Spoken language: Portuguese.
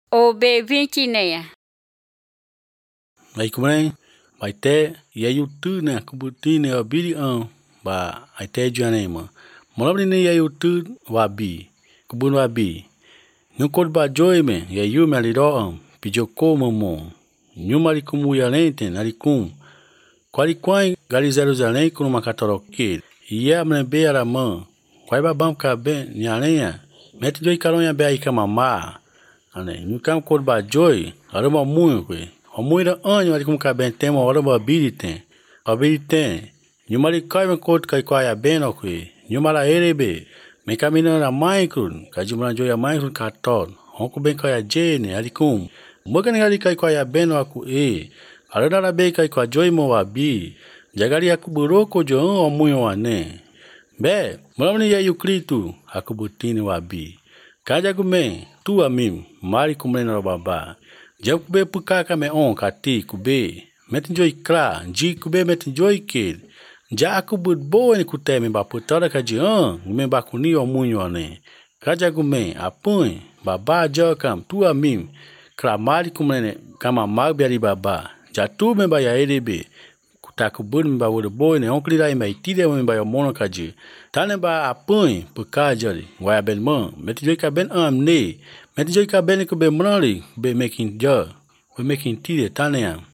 O be vinkineia. Aí como é? Vai ter e aí o tu né kubutine o biri ba ai te jane ma. Molabni ne aí o tu wa bi. Kubun wa bi. No kod ba joy me ya yu me ali ro pijo ko mo. Nyumari kumu ya lente ali kum. Quali quai gali 00 com uma catoroque. E a mne be ara man. Quai ba bam ka be nyalenha. Mete joy caronha be aí kamama. Ane, no cam kod ba joy, arama muito que. O muito anjo ali como caben tema hora ba bilite. A bilite. Nyumari kai me kod kai a bem o que. Nyumara erebe. Me caminhando a micro, cajumara joy a micro cartón. Honko bem kai a jene ali kum. Mogani ali kai a bem o ku e. Arara be kai a joy mo wa bi. Jagari aku buroko jo o muito ane. Be, molamni ya yukritu aku butini wa bi. Kaja kume tua mim mari kumena ro baba jab kube puka me on kati kube metin joy kra ji kube metin joy ke ja ku bud bo ni kute me ba putara ka ji me ba kuni o munyo ne kaja kume apun baba jo kam tua mim kra mari kumene kama magbiari baba ja tu me ba ya erebe taku bud me ba wodo boy ne onkli dai mai tide me ba yo mono kaji tane ba apun pukajari wa ben mon meti joy ka ben ne meti joy ka ben ko be monali be making jo we making tide tane